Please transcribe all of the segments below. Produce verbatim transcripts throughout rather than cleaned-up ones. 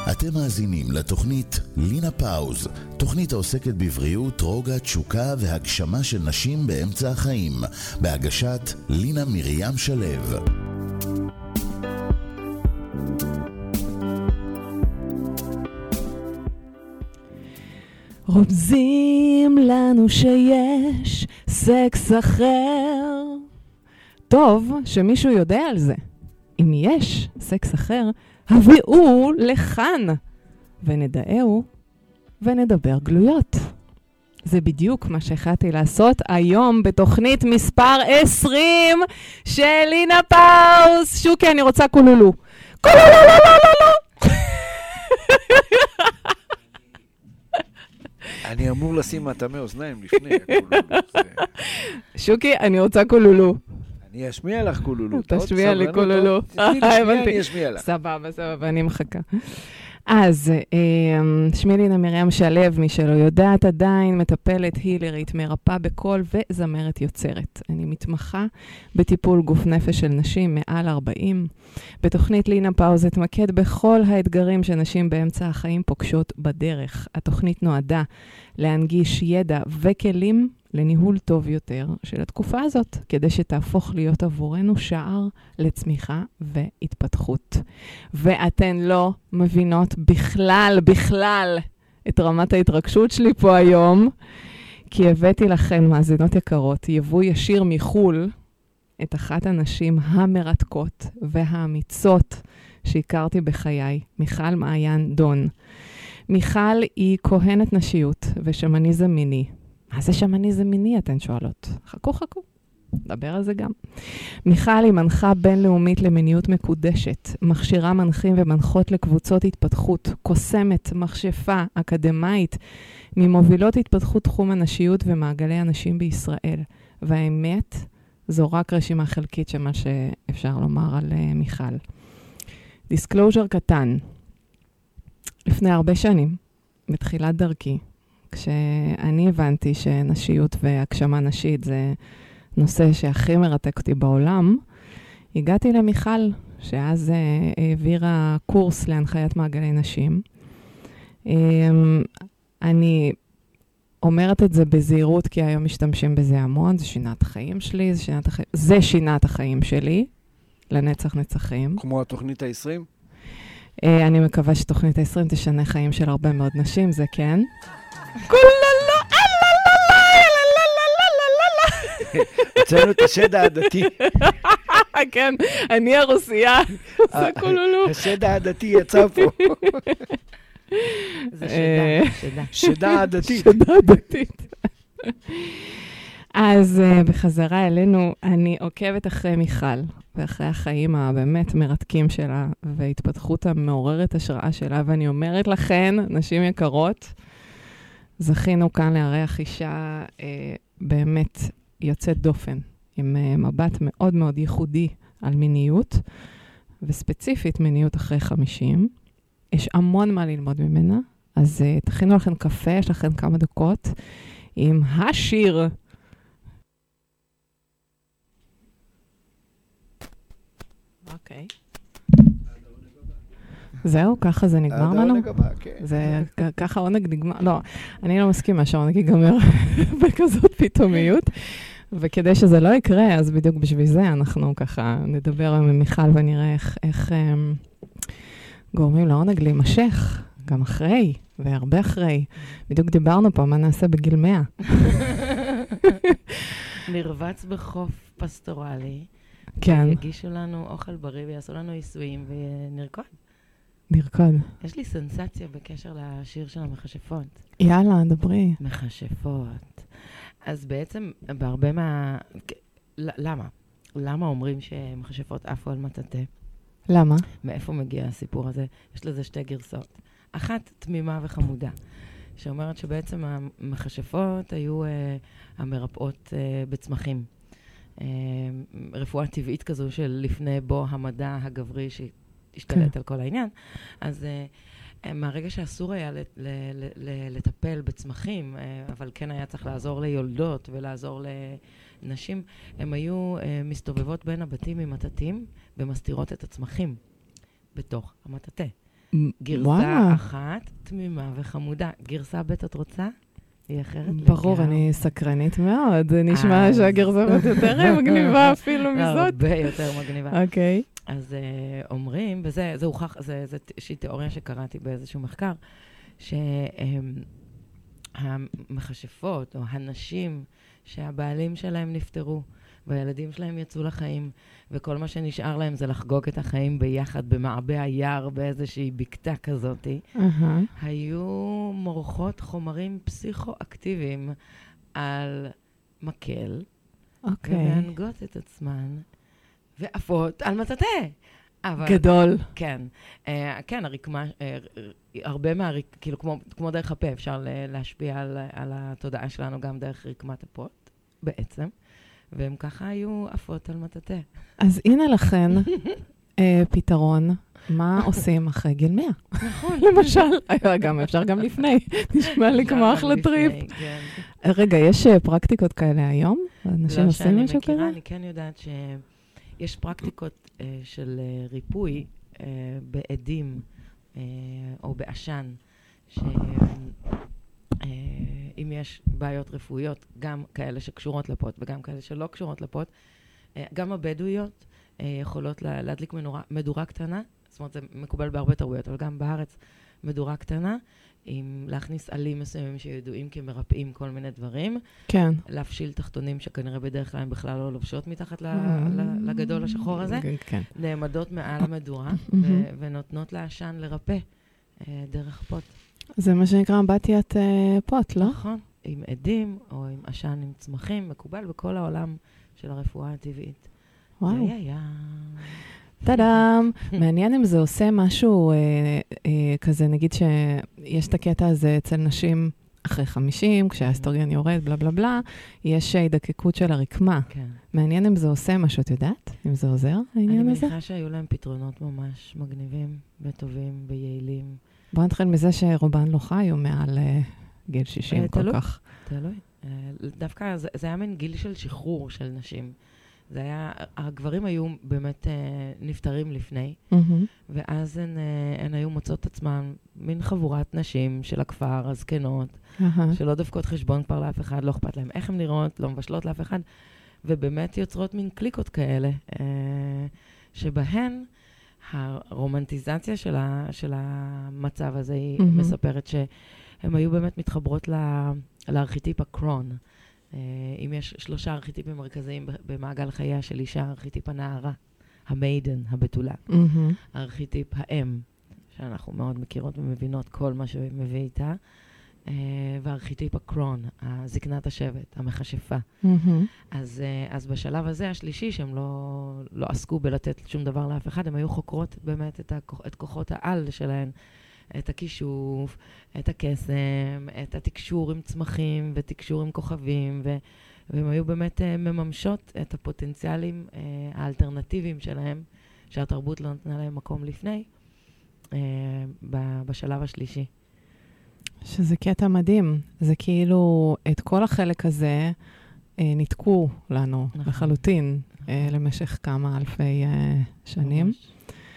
אתם מאזינים לתוכנית לינה פאוז, תוכנית העוסקת בבריאות, רוגע, תשוקה והגשמה של נשים באמצע החיים, בהגשת לינה מרים שלו. רומזים לנו שיש סקס אחר. טוב שמישהו יודע על זה. אם יש סקס אחר, הביאו לכאן, ונדעהו ונדבר גלויות. זה בדיוק מה שהחלטתי לעשות היום בתוכנית מספר עשרים של לינה פאוז. שוקי, אני רוצה קולולו. קולולו, לא, לא, לא, לא. אני אמור לשים מטעמי אוזניים לפני הקולולו. שוקי, אני רוצה קולולו. אני אשמיע לך קולולו. תשמיע לי קולולו. אני אשמיע לך. סבבה, סבבה, אני מחכה. אז, שמי לינה מרים שלו, מי שלא יודעת עדיין, מטפלת, הילרית, מרפאה בקול וזמרת יוצרת. אני מתמחה בטיפול גוף נפש של נשים מעל ארבעים. בתוכנית לינה פאוז אתמקד בכל האתגרים שנשים באמצע החיים פוגשות בדרך. התוכנית נועדה להנגיש ידע וכלים לניהול טוב יותר של התקופה הזאת, כדי שתהפוך להיות עבורנו שער לצמיחה והתפתחות. ואתן לא מבינות בכלל, בכלל, את רמת ההתרגשות שלי פה היום, כי הבאתי לכן, מאזינות יקרות, יבוא ישיר מחול, את אחת הנשים המרתקות והאמיצות שהכרתי בחיי, מיכל מעיין דון. מיכל היא כהנת נשיות ושמניזם מיני. מה זה שמניזם מיני, אתן שואלות? חכו, חכו. נדבר על זה גם. מיכל היא מנחה בינלאומית למיניות מקודשת, מכשירה מנחים ומנחות לקבוצות התפתחות, קוסמת, מכשפה, אקדמאית, ממובילות התפתחות תחום הנשיות ומעגלי הנשים בישראל. והאמת, זו רק רשימה חלקית של מה שאפשר לומר על uh, מיכל. דיסקלוז'ר קטן. לפני הרבה שנים, בתחילת דרכי, כשאני הבנתי שנשיות והגשמה נשית זה נושא שהכי מרתק אותי בעולם, הגעתי למיכל, שאז uh, העבירה קורס להנחיית מעגלי נשים. Um, אני אומרת את זה בזהירות, כי היום משתמשים בזה המון, זה שינת החיים שלי, זה שינת החיים, זה שינת החיים שלי, לנצח נצחים. כמו התוכנית ה-עשרים? Uh, אני מקווה שתוכנית ה-עשרים תשנה חיים של הרבה מאוד נשים, זה כן. קוללו, הוצאנו את השד העדתי. כן, אני הרוסייה. זה קוללו. השד העדתי יצא פה. זה שדה, שדה. שדה עדתית. שדה עדתית. אז בחזרה אלינו, אני עוקבת אחרי מיכל, ואחרי החיים הבאמת מרתקים שלה, והתפתחות המעוררת השראה שלה, ואני אומרת לכן, נשים יקרות, זכינו כאן לארח אישה אה, באמת יוצאת דופן, עם אה, מבט מאוד מאוד ייחודי על מיניות, וספציפית מיניות אחרי חמישים. יש המון מה ללמוד ממנה, אז אה, תכינו לכם קפה, יש לכם כמה דקות, עם השיר. אוקיי. זהו, ככה זה נגמר לנו? זה ככה עונג נגמר, לא, אני לא מסכימה שהעונג ייגמר בכזאת פתאומיות, וכדי שזה לא יקרה, אז בדיוק בשביל זה אנחנו ככה נדבר עם מיכל ונראה איך, איך הם, גורמים לעונג להימשך, גם אחרי, והרבה אחרי. בדיוק דיברנו פה, מה נעשה בגיל מאה. נרבץ בחוף פסטורלי, כן. יגישו לנו אוכל בריא ויעשו לנו עיסויים ונרקוד. נרקוד. יש לי סנסציה בקשר לשיר של המכשפות. יאללה, דברי. מכשפות. אז בעצם, בהרבה מה... למה? למה אומרים שמכשפות עפו על מטאטא? למה? מאיפה מגיע הסיפור הזה? יש לזה שתי גרסאות. אחת תמימה וחמודה, שאומרת שבעצם המכשפות היו uh, המרפאות uh, בצמחים. Uh, רפואה טבעית כזו של לפני בו המדע הגברי ש... השתלט על כל העניין. אז uh, מהרגע שאסור היה ל- ל- ל- לטפל בצמחים, uh, אבל כן היה צריך לעזור ליולדות ולעזור לנשים, הם היו uh, מסתובבות בין הבתים עם מטאטים ומסתירות את הצמחים בתוך המטאטא. גרסה וואו. אחת, תמימה וחמודה. גרסה ב' את רוצה? היא אחרת ברור, לגמרי. אני סקרנית מאוד. זה נשמע אז- שהגרסה הזאת יותר מגניבה אפילו מזאת. הרבה יותר מגניבה. אוקיי. אז uh, אומרים, וזה זה הוכח, זה, זה איזושהי תיאוריה שקראתי באיזשהו מחקר, שהמכשפות או הנשים שהבעלים שלהם נפטרו, והילדים שלהם יצאו לחיים, וכל מה שנשאר להם זה לחגוג את החיים ביחד במעבה היער באיזושהי בקתה כזאת, אהה. היו מורחות חומרים פסיכואקטיביים על מקל, אוקיי. ומענגות את עצמן, ועפות על מטאטא. אבל, גדול. כן. Uh, כן, הרקמה, uh, הרבה מהרק... כאילו, כמו, כמו דרך הפה, אפשר ל- להשפיע על, על התודעה שלנו גם דרך רקמת הפות, בעצם. והם ככה היו עפות על מטאטא. אז הנה לכן אה, פתרון. מה עושים אחרי גיל מאה? נכון. למשל, אה, גם אפשר גם לפני. נשמע לי כמו אחלה טריפ. כן. רגע, יש אה, פרקטיקות כאלה היום? אנשים לא עושים שאני משהו מכירה, כזה? אני כן יודעת שיש פרקטיקות אה, של אה, ריפוי אה, בעדים אה, או בעשן, שאם יש בעיות רפואיות, גם כאלה שקשורות לפות וגם כאלה שלא קשורות לפות, אה, גם הבדואיות אה, יכולות לה, להדליק מנורה, מדורה קטנה, זאת אומרת, זה מקובל בהרבה תרבויות, אבל גם בארץ מדורה קטנה, עם להכניס עלים מסוימים שידועים כמרפאים כל מיני דברים, כן. להפשיל תחתונים שכנראה בדרך כלל הם בכלל לא לובשות מתחת ל- ל- לגדול השחור הזה, כן. נעמדות מעל המדורה מהמם. ו- ונותנות לעשן לרפא אה, דרך פות. זה מה שנקרא אמבטיית אה, פוט, לא? נכון, עם עדים או עם עשן עם צמחים, מקובל בכל העולם של הרפואה הטבעית. וואו. יא, יא, יא. טאדאם. מעניין אם זה עושה משהו אה, אה, כזה, נגיד שיש את הקטע הזה אצל נשים אחרי חמישים, כשהאסטרוגן יורד, בלה בלה בלה, יש הידקקות של הרקמה. כן. מעניין אם זה עושה משהו, את יודעת? אם זה עוזר, אני העניין הזה? מניחה שהיו להם פתרונות ממש מגניבים וטובים ויעילים. בוא נתחיל מזה שרובן לא חיו מעל אה, גיל שישים אה, כל תלוי. כך. תלוי. אה, דווקא זה, זה היה מין גיל של שחרור של נשים. זה היה, הגברים היו באמת אה, נפטרים לפני, מהמם. ואז הן, אה, הן היו מוצאות עצמן מין חבורת נשים של הכפר, הזקנות, אהה. שלא דופקות חשבון כבר לאף אחד, לא אכפת להם איך הן נראות, לא מבשלות לאף אחד, ובאמת יוצרות מין קליקות כאלה, אה, שבהן הרומנטיזציה של, ה, של המצב הזה, היא מהמם. מספרת שהן היו באמת מתחברות לה, לארכיטיפ הקרון. Uh, אם יש שלושה ארכיטיפים מרכזיים ב- במעגל חייה של אישה, ארכיטיפ הנערה, המיידן, הבתולה, מהמם. ארכיטיפ האם, שאנחנו מאוד מכירות ומבינות כל מה שמביא איתה, uh, וארכיטיפ הקרון, זקנת השבט, המכשפה. מהמם. אז, uh, אז בשלב הזה, השלישי, שהם לא, לא עסקו בלתת שום דבר לאף אחד, הם היו חוקרות באמת את, הכוח, את כוחות העל שלהן, את הכישוף, את הקסם, את התקשור עם צמחים ותקשור עם כוכבים, ו- והם היו באמת uh, מממשות את הפוטנציאלים uh, האלטרנטיביים שלהם, שהתרבות לא נתנה להם מקום לפני, uh, ב- בשלב השלישי. שזה קטע מדהים. זה כאילו, את כל החלק הזה אה, ניתקו לנו נכון. לחלוטין אה, למשך כמה אלפי אה, שנים. ממש.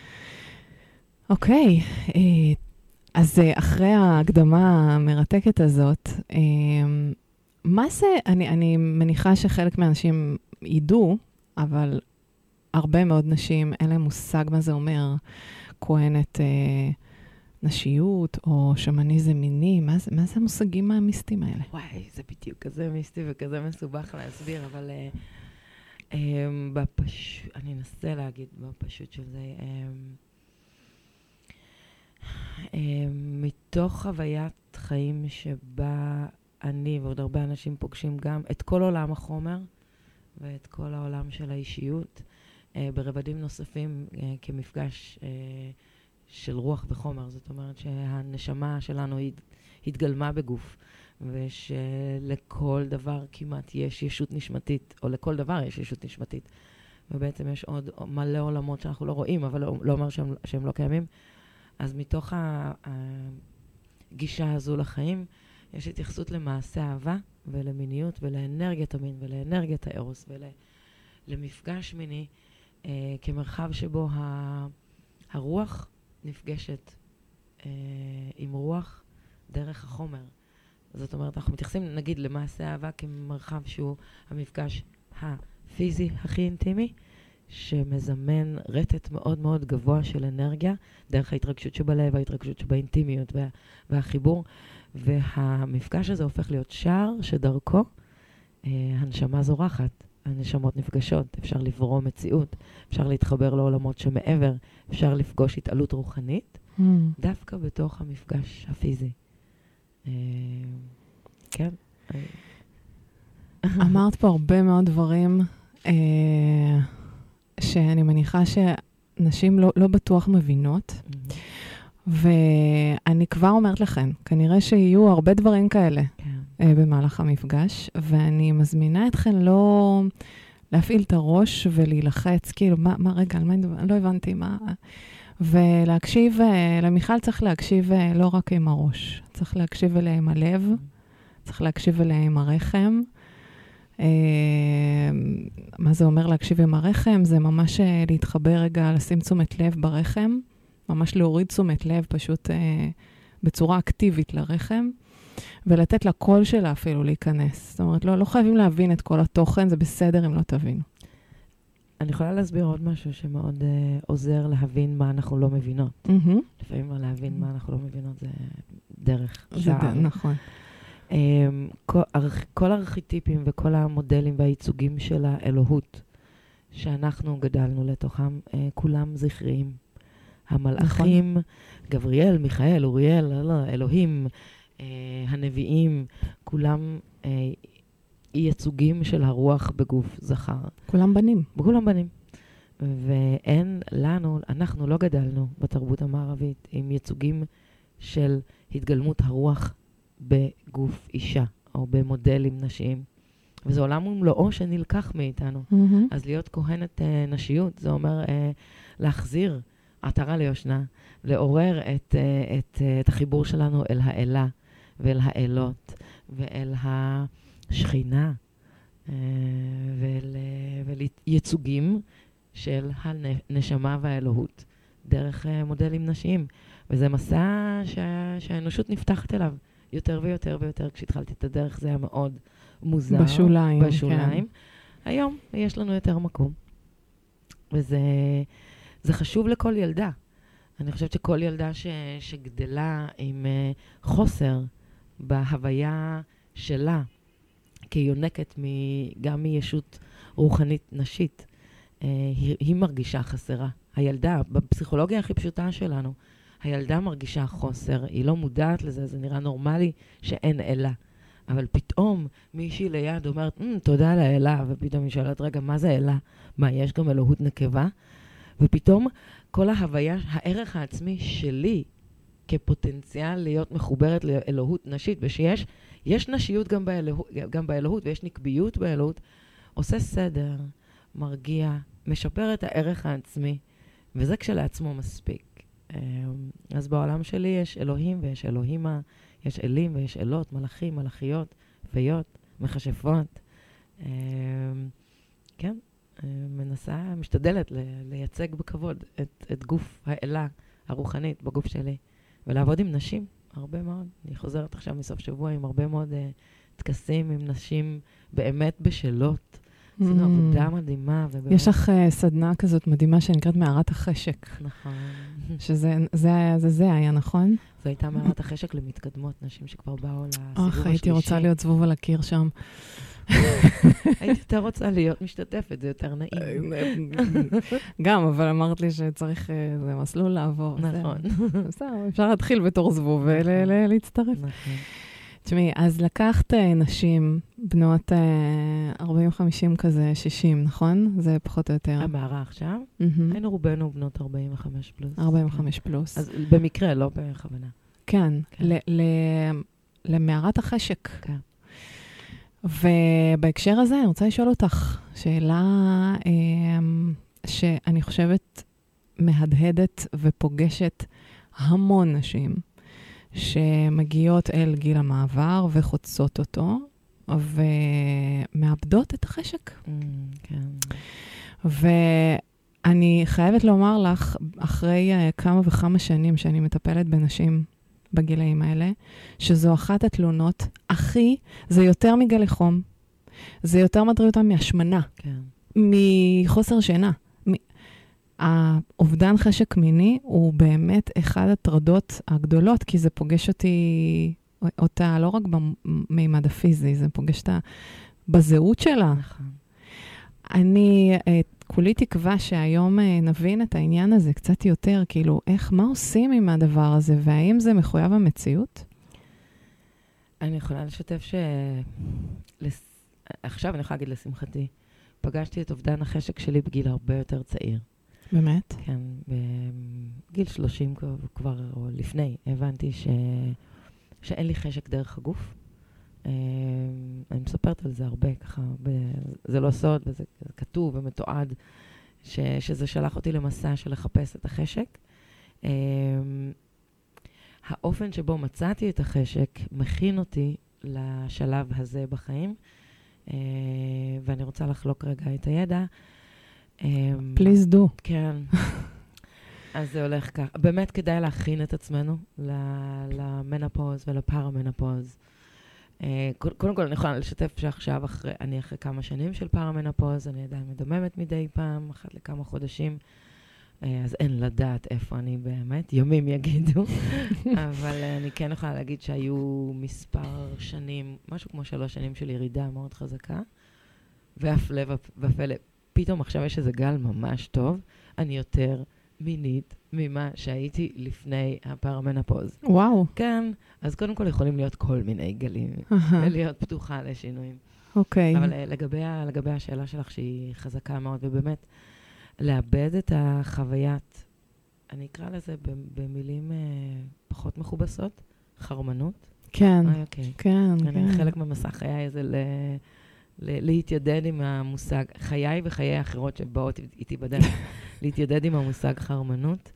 אוקיי, אה, אז אה, אחרי ההקדמה המרתקת הזאת, אה, מה זה, אני, אני מניחה שחלק מהאנשים ידעו, אבל הרבה מאוד נשים, אין להם מושג מה זה אומר, כהנת אה, נשיות או שמניזם מיני, מה זה, מה זה המושגים המיסטיים האלה? וואי, זה בדיוק כזה מיסטי וכזה מסובך להסביר, אבל uh, um, בפש... אני אנסה להגיד בפשוט של זה. Um, um, מתוך חוויית חיים שבה אני ועוד הרבה אנשים פוגשים גם את כל עולם החומר ואת כל העולם של האישיות, uh, ברבדים נוספים uh, כמפגש uh, של רוח וחומר. זאת אומרת שהנשמה שלנו הת... התגלמה בגוף. ושלכל דבר כמעט יש ישות נשמתית, או לכל דבר יש ישות נשמתית. ובעצם יש עוד מלא עולמות שאנחנו לא רואים, אבל לא, לא אומר שהם, שהם לא קיימים. אז מתוך הגישה הזו לחיים, יש התייחסות למעשה אהבה ולמיניות ולאנרגיית המין ולאנרגיית הארוס ולמפגש מיני, אה, כמרחב שבו ה, הרוח נפגשת אה, עם רוח דרך החומר. זאת אומרת, אנחנו מתייחסים, נגיד, למעשה אהבה כמרחב שהוא המפגש הפיזי הכי אינטימי, שמזמן רטט מאוד מאוד גבוה של אנרגיה, דרך ההתרגשות שבלב, ההתרגשות שבאינטימיות וה, והחיבור, והמפגש הזה הופך להיות שער שדרכו אה, הנשמה זורחת, הנשמות נפגשות, אפשר לברוא מציאות, אפשר להתחבר לעולמות שמעבר, אפשר לפגוש התעלות רוחנית, mm. דווקא בתוך המפגש הפיזי. אה, כן. אמרת פה הרבה מאוד דברים, אה, שאני מניחה שנשים לא, לא בטוח מבינות, mm-hmm. ואני כבר אומרת לכם, כנראה שיהיו הרבה דברים כאלה כן. אה, במהלך המפגש, ואני מזמינה אתכן לא להפעיל את הראש ולהילחץ, כאילו, מה, מה רגע, על מה אני לא הבנתי, מה... ולהקשיב, אה, למיכל צריך להקשיב אה, לא רק עם הראש, צריך להקשיב אליה עם הלב, mm-hmm. צריך להקשיב אליה עם הרחם, מה זה אומר להקשיב עם הרחם? זה ממש להתחבר רגע, לשים תשומת לב ברחם, ממש להוריד תשומת לב פשוט בצורה אקטיבית לרחם, ולתת לקול שלה אפילו להיכנס. זאת אומרת, לא, לא חייבים להבין את כל התוכן, זה בסדר אם לא תבינו. אני יכולה להסביר עוד משהו שמאוד uh, עוזר להבין מה אנחנו לא מבינות. Mm-hmm. לפעמים להבין mm-hmm. מה אנחנו לא מבינות זה דרך זה שער. ד... נכון. Um, כל, ארכ, כל הארכיטיפים וכל המודלים והייצוגים של האלוהות שאנחנו גדלנו לתוכם, uh, כולם זכריים. המלאכים, נכון. גבריאל, מיכאל, אוריאל, לא, אלוהים, uh, הנביאים, כולם uh, ייצוגים של הרוח בגוף זכר. כולם בנים. כולם בנים. ואין לנו, אנחנו לא גדלנו בתרבות המערבית עם ייצוגים של התגלמות הרוח בגוף אישה, או במודלים נשיים. וזה עולם ומלואו שנלקח מאיתנו. Mm-hmm. אז להיות כהנת uh, נשיות, זה אומר uh, להחזיר עטרה ליושנה, לעורר את, uh, את, uh, את החיבור שלנו אל האלה, ואל האלות, ואל השכינה, uh, ואל, uh, ואל ייצוגים של הנשמה והאלוהות, דרך uh, מודלים נשיים. וזה מסע שה, שהאנושות נפתחת אליו. יותר ויותר ויותר, כשהתחלתי את הדרך, זה היה מאוד מוזר. בשוליים. בשוליים. כן. היום יש לנו יותר מקום. וזה זה חשוב לכל ילדה. אני חושבת שכל ילדה ש, שגדלה עם uh, חוסר בהוויה שלה, כיונקת מ, גם מישות רוחנית נשית, uh, היא, היא מרגישה חסרה. הילדה, בפסיכולוגיה הכי פשוטה שלנו, הילדה מרגישה חוסר, היא לא מודעת לזה, זה נראה נורמלי שאין אלה. אבל פתאום מישהי ליד אומרת, תודה על האלה, ופתאום היא שואלת, רגע, מה זה אלה? מה, יש גם אלוהות נקבה? ופתאום כל ההוויה, הערך העצמי שלי, כפוטנציאל להיות מחוברת לאלוהות נשית, ושיש יש נשיות גם באלוהות, גם באלוהות, ויש נקביות באלוהות, עושה סדר, מרגיע, משפר את הערך העצמי, וזה כשלעצמו מספיק. אז בעולם שלי יש אלוהים ויש אלוהימה, יש אלים ויש אלות, מלאכים, מלאכיות, פיות, מכשפות. כן, מנסה, משתדלת לייצג בכבוד את, את גוף האלה הרוחנית בגוף שלי, ולעבוד עם נשים, הרבה מאוד. אני חוזרת עכשיו מסוף שבוע עם הרבה מאוד תקסים עם נשים באמת בשלות. עשינו עבודה מדהימה. יש לך סדנה כזאת מדהימה שנקראת מערת החשק. נכון. שזה זה היה, נכון? זו הייתה מערת החשק למתקדמות, נשים שכבר באו לסיבוב השלישי. אך, הייתי רוצה להיות זבוב על הקיר שם. הייתי יותר רוצה להיות משתתפת, זה יותר נעים. גם, אבל אמרת לי שצריך, זה מסלול לעבור. נכון. בסדר, אפשר להתחיל בתור זבוב ולהצטרף. נכון. תשמעי, אז לקחת נשים בנות ארבעים חמישים כזה, שישים, נכון? זה פחות או יותר. המערה עכשיו? היינו רובנו בנות ארבעים וחמש פלוס. ארבעים וחמש פלוס. אז במקרה, לא בכוונה. כן, למערת החשק. כן. ובהקשר הזה אני רוצה לשאול אותך, שאלה שאני חושבת מהדהדת ופוגשת המון נשים, שמגיעות אל גיל המעבר וחוצות אותו, ומאבדות את החשק. Mm, כן. אני חייבת לומר לך, אחרי uh, כמה וכמה שנים שאני מטפלת בנשים בגילאים האלה, שזו אחת התלונות הכי, זה יותר מגלי חום, זה יותר מטריד אותם מהשמנה, כן. מחוסר שינה. האובדן חשק מיני הוא באמת אחד הטרדות הגדולות, כי זה פוגש אותי, אותה לא רק במימד הפיזי, זה פוגש אותה בזהות שלה. נכון. אני כולי תקווה שהיום נבין את העניין הזה קצת יותר, כאילו, איך, מה עושים עם הדבר הזה, והאם זה מחויב המציאות? אני יכולה לשתף ש... לס... עכשיו אני יכולה להגיד לשמחתי, פגשתי את אובדן החשק שלי בגיל הרבה יותר צעיר. באמת? כן, בגיל שלושים כבר, או לפני, הבנתי ש... שאין לי חשק דרך הגוף. אני מספרת על זה הרבה, ככה, ב... זה לא סוד, וזה כתוב ומתועד, ש... שזה שלח אותי למסע של לחפש את החשק. האופן שבו מצאתי את החשק מכין אותי לשלב הזה בחיים, ואני רוצה לחלוק רגע את הידע. פליז דו. כן. אז זה הולך כך. באמת כדאי להכין את עצמנו למנופוז ולפרמנופוז. קודם כל אני יכולה לשתף שעכשיו אחרי, אני אחרי כמה שנים של פרמנופוז, אני עדיין מדממת מדי פעם, אחת לכמה חודשים, אז אין לדעת איפה אני באמת, ימים יגידו, אבל אני כן יכולה להגיד שהיו מספר שנים, משהו כמו שלוש שנים של ירידה מאוד חזקה, ואף לב ופלא, פתאום עכשיו יש איזה גל ממש טוב, אני יותר מינית ממה שהייתי לפני הפרמנופוז. וואו. כן, אז קודם כל יכולים להיות כל מיני גלים, ולהיות פתוחה לשינויים. אוקיי. אבל לגבי, לגבי השאלה שלך שהיא חזקה מאוד, ובאמת, לאבד את החוויית, אני אקרא לזה במילים פחות מכובסות, חרמנות. כן, אוקיי. כן, כן. חלק ממסע חיי זה ל... להתיידד עם המושג, חיי וחיי אחרות שבאות איתי בדרך, להתיידד עם המושג חרמנות.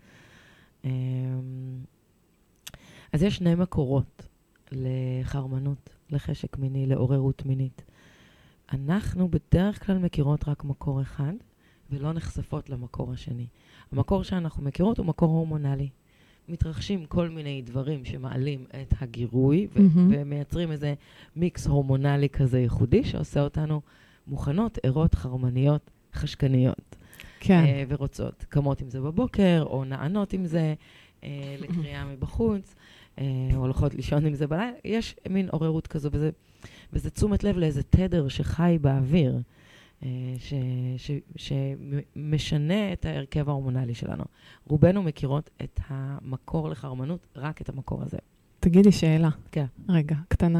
אז יש שני מקורות לחרמנות, לחשק מיני, לעוררות מינית. אנחנו בדרך כלל מכירות רק מקור אחד, ולא נחשפות למקור השני. המקור שאנחנו מכירות הוא מקור הורמונלי. מתרחשים כל מיני דברים שמעלים את הגירוי, ו- mm-hmm. ומייצרים איזה מיקס הורמונלי כזה ייחודי, שעושה אותנו מוכנות, ערות, חרמניות, חשקניות. כן. אה, ורוצות, קמות עם זה בבוקר, או נענות עם זה אה, לקריאה מבחוץ, אה, או הולכות לישון עם זה בלילה. יש מין עוררות כזו, וזה, וזה תשומת לב לאיזה תדר שחי באוויר. ש, ש, שמשנה את ההרכב ההורמונלי שלנו. רובנו מכירות את המקור לחרמנות, רק את המקור הזה. תגידי שאלה. כן. רגע, קטנה.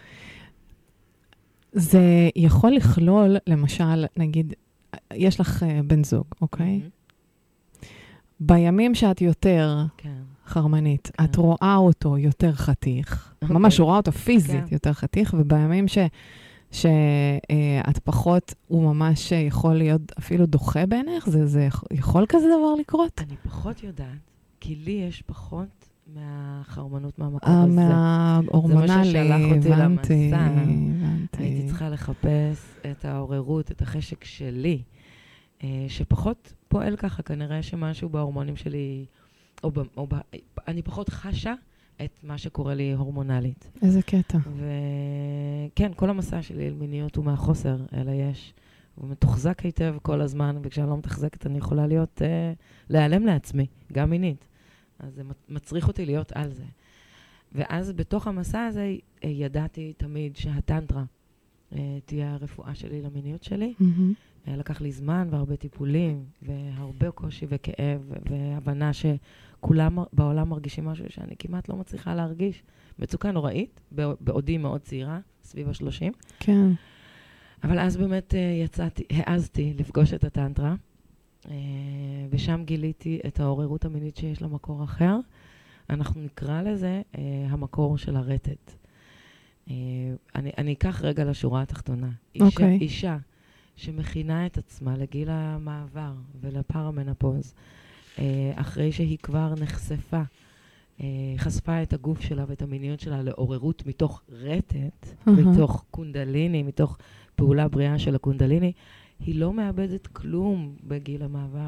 זה יכול לכלול, למשל, נגיד, יש לך uh, בן זוג, אוקיי? Mm-hmm. בימים שאת יותר כן. חרמנית, כן. את רואה אותו יותר חתיך, okay. ממש רואה אותו פיזית כן. יותר חתיך, ובימים ש... שאת פחות, הוא ממש יכול להיות אפילו דוחה בעיניך? זה, זה יכול כזה דבר לקרות? אני פחות יודעת, כי לי יש פחות מהחרמנות מהמקור הזה. מההורמונלי, זה מה ששלח אותי הבנתי, למסע. הבנתי. הייתי צריכה לחפש את העוררות, את החשק שלי, שפחות פועל ככה, כנראה שמשהו בהורמונים שלי, או ב, או ב, אני פחות חשה, את מה שקורה לי הורמונלית. איזה קטע. וכן, כל המסע שלי אל מיניות הוא מהחוסר, אלא יש. הוא מתוחזק היטב כל הזמן, וכשאני לא מתחזקת אני יכולה להיות, אה, להיעלם לעצמי, גם מינית. אז זה מצריך אותי להיות על זה. ואז בתוך המסע הזה אה, ידעתי תמיד שהטנטרה אה, תהיה הרפואה שלי למיניות שלי. Mm-hmm. אה, לקח לי זמן והרבה טיפולים, והרבה קושי וכאב, והבנה ש... כולם בעולם מרגישים משהו שאני כמעט לא מצליחה להרגיש. מצוקה נוראית, בעודי מאוד צעירה, סביב השלושים. כן. אבל אז באמת יצאתי, העזתי לפגוש את הטנטרה, ושם גיליתי את העוררות המינית שיש לה מקור אחר. אנחנו נקרא לזה המקור של הרטט. אני, אני אקח רגע לשורה התחתונה. אישה, okay. אישה שמכינה את עצמה לגיל המעבר ולפרמנופוז, אחרי שהיא כבר נחשפה, חשפה את הגוף שלה ואת המיניות שלה לעוררות מתוך רטט, uh-huh. מתוך קונדליני, מתוך פעולה בריאה של הקונדליני, היא לא מאבדת כלום בגיל המעבר.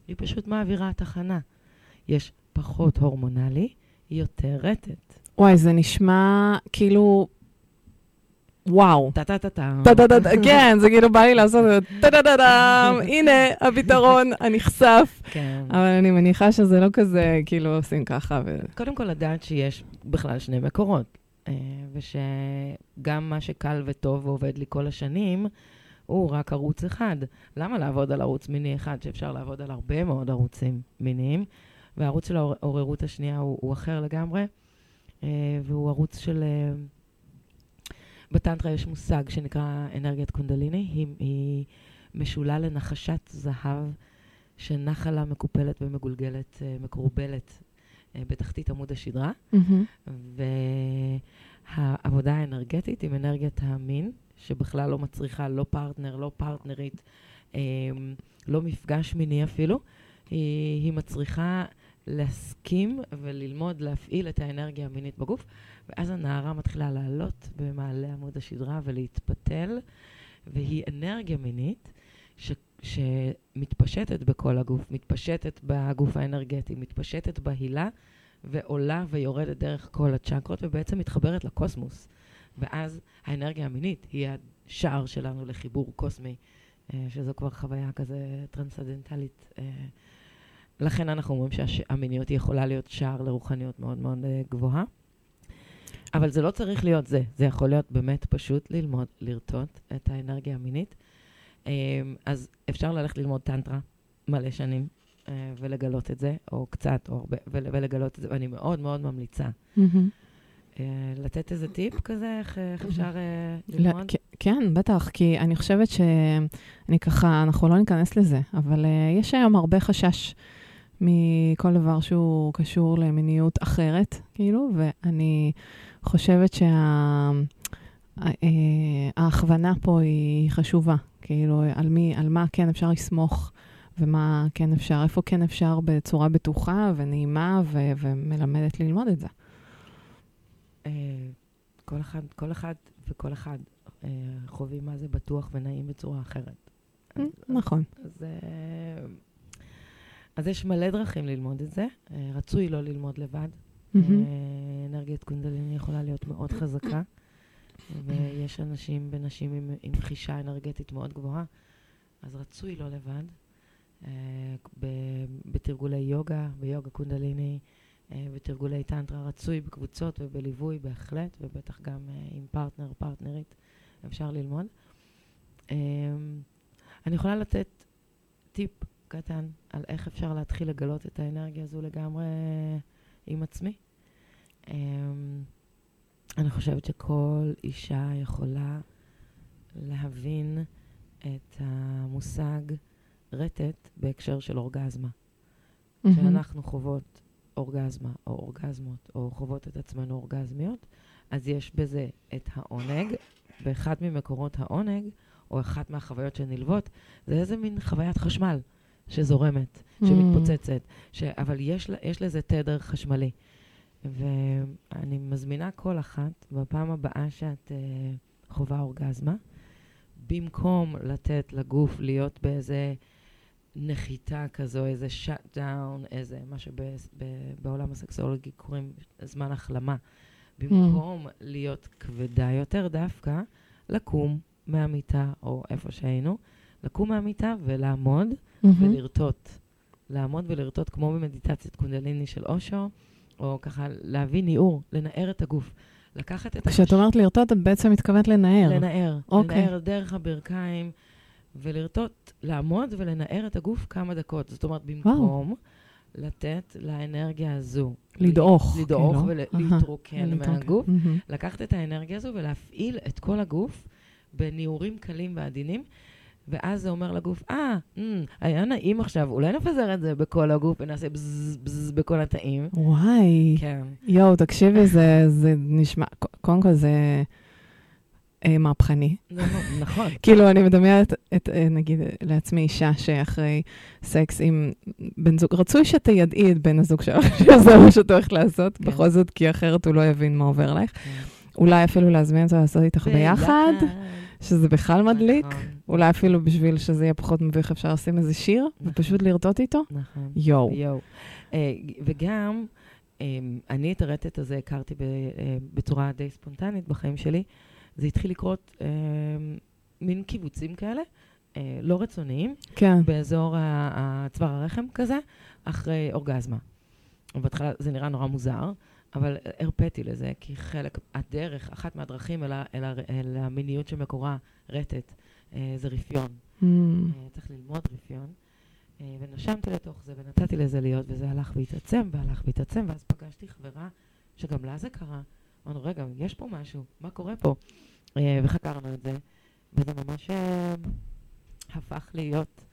היא פשוט מעבירה תחנה. יש פחות הורמונלי, היא יותר רטט. וואי, זה נשמע כאילו... וואו. טה-טה-טה-טה. טה-טה-טה, כן, זה כאילו בא לי לעשות את זה, טה-טה-טה-טה, הנה הפתרון הנחשף. כן. אבל אני מניחה שזה לא כזה, כאילו עושים ככה. קודם כל לדעת שיש בכלל שני מקורות, ושגם מה שקל וטוב ועובד לי כל השנים, הוא רק ערוץ אחד. למה לעבוד על ערוץ מיני אחד, שאפשר לעבוד על הרבה מאוד ערוצים מיניים, והערוץ של העוררות השנייה הוא, הוא אחר לגמרי, והוא ערוץ של... בטנטרה יש מושג שנקרא אנרגיית קונדליני, היא, היא משולה לנחשת זהב שנחה לה מקופלת ומגולגלת, מקורבלת בתחתית עמוד השדרה. Mm-hmm. והעבודה האנרגטית עם אנרגיית המין, שבכלל לא מצריכה לא פרטנר, לא פרטנרית, לא מפגש מיני אפילו, היא, היא מצריכה להסכים וללמוד להפעיל את האנרגיה המינית בגוף, ואז הנערה מתחילה לעלות במעלה עמוד השדרה ולהתפתל, והיא אנרגיה מינית ש, שמתפשטת בכל הגוף, מתפשטת בגוף האנרגטי, מתפשטת בהילה, ועולה ויורדת דרך כל הצ'קרות, ובעצם מתחברת לקוסמוס. ואז האנרגיה המינית היא השער שלנו לחיבור קוסמי, שזו כבר חוויה כזה טרנסצנדנטלית. לכן אנחנו אומרים שהמיניות היא יכולה להיות שער לרוחניות מאוד מאוד גבוהה. אבל זה לא צריך להיות זה. זה יכול להיות באמת פשוט ללמוד, לרטוט את האנרגיה המינית. אז אפשר ללכת ללמוד טנטרה מלא שנים, ולגלות את זה, או קצת, או הרבה, ולגלות את זה, ואני מאוד מאוד ממליצה. לתת איזה טיפ כזה, איך אפשר ללמוד? כן, בטח, כי אני חושבת שאני ככה, אנחנו לא ניכנס לזה, אבל יש היום הרבה חשש מכל דבר שהוא קשור למיניות אחרת, כאילו, ואני חושבת שההכוונה פה היא חשובה, כאילו, על מי, על מה כן אפשר לסמוך, ומה כן אפשר, איפה כן אפשר בצורה בטוחה ונעימה, ו- ומלמדת ללמוד את זה. כל אחד, כל אחד וכל אחד חווים מה זה בטוח ונעים בצורה אחרת. נכון. אז, אז יש מלא דרכים ללמוד את זה. רצוי לא ללמוד לבד. אנרגיית קונדליני יכולה להיות מאוד חזקה, ויש אנשים ונשים עם, עם חישה אנרגטית מאוד גבוהה, אז רצוי לא לבד. בתרגולי יוגה, ביוגה קונדליני, בתרגולי טנטרה, רצוי בקבוצות ובליווי בהחלט, ובטח גם עם פרטנר, פרטנרית, אפשר ללמוד. אני יכולה לתת טיפ קטן על איך אפשר להתחיל לגלות את האנרגיה הזו לגמרי עם עצמי. אני חושבת שכל אישה יכולה להבין את המושג רטט בהקשר של אורגזמה. כשאנחנו חוות אורגזמה או אורגזמות, או חוות את עצמנו אורגזמיות, אז יש בזה את העונג, באחד ממקורות העונג, או אחת מהחוויות שנלוות, זה איזה מין חוויית חשמל שזורמת, שמתפוצצת, ש... אבל יש, יש לזה תדר חשמלי. ואני מזמינה כל אחת, בפעם הבאה שאת uh, חובה אורגזמה, במקום לתת לגוף להיות באיזה נחיתה כזו, איזה shut down, איזה מה שבעולם הסקסולוגי קוראים זמן החלמה. במקום להיות כבדה יותר דווקא, לקום מהמיטה, או איפה שהיינו, לקום מהמיטה ולעמוד ולרטוט. לעמוד ולרטוט כמו במדיטציית קונדליני של אושו, או ככה להביא ניעור, לנער את הגוף. לקחת את... כשאת אומרת לרטוט, את בעצם מתכוונת לנער. לנער. לנער דרך הברכיים, ולרטוט, לעמוד ולנער את הגוף כמה דקות. זאת אומרת, במקום לתת לאנרגיה הזו. לדעוך. לדעוך ולהתרוקן מהגוף. לקחת את האנרגיה הזו ולהפעיל את כל הגוף בניעורים קלים ועדינים, ואז זה אומר לגוף, אה, היה נעים עכשיו, אולי נפזר את זה בכל הגוף, ונעשה בזז, בזז בכל התאים. וואי. כן. יואו, תקשיבי, זה נשמע, קודם כל זה מהפכני. נכון. כאילו, אני מדמיינת את, נגיד, לעצמי אישה שאחרי סקס עם בן זוג, רצוי שתיידעי את בן הזוג שלך, שזה מה שאת הולכת לעשות, בכל זאת, כי אחרת הוא לא יבין מה עובר לך. אולי אפילו להזמין אותו לעשות איתך ביחד, שזה בכלל מדליק. אולי אפילו בשביל שזה יהיה פחות מביך, אפשר לשים איזה שיר, ופשוט לרטוט איתו. נכון. יואו. יואו. וגם, אני את הרטט הזה הכרתי בצורה די ספונטנית בחיים שלי. זה התחיל לקרות מין קיבוצים כאלה, לא רצוניים, באזור צוואר הרחם כזה, אחרי אורגזמה. ובהתחלה זה נראה נורא מוזר, אבל הרפאתי לזה, כי חלק, הדרך, אחת מהדרכים אל, אל, אל המיניות שמקורה רטט, זה רפיון. Mm. צריך ללמוד רפיון. ונשמתי לתוך זה, ונתתי לזה להיות, וזה הלך והתעצם, והלך והתעצם, ואז פגשתי חברה שגם לה זה קרה. אמרנו, רגע, יש פה משהו, מה קורה פה? וחקרנו את זה, וזה ממש הפך להיות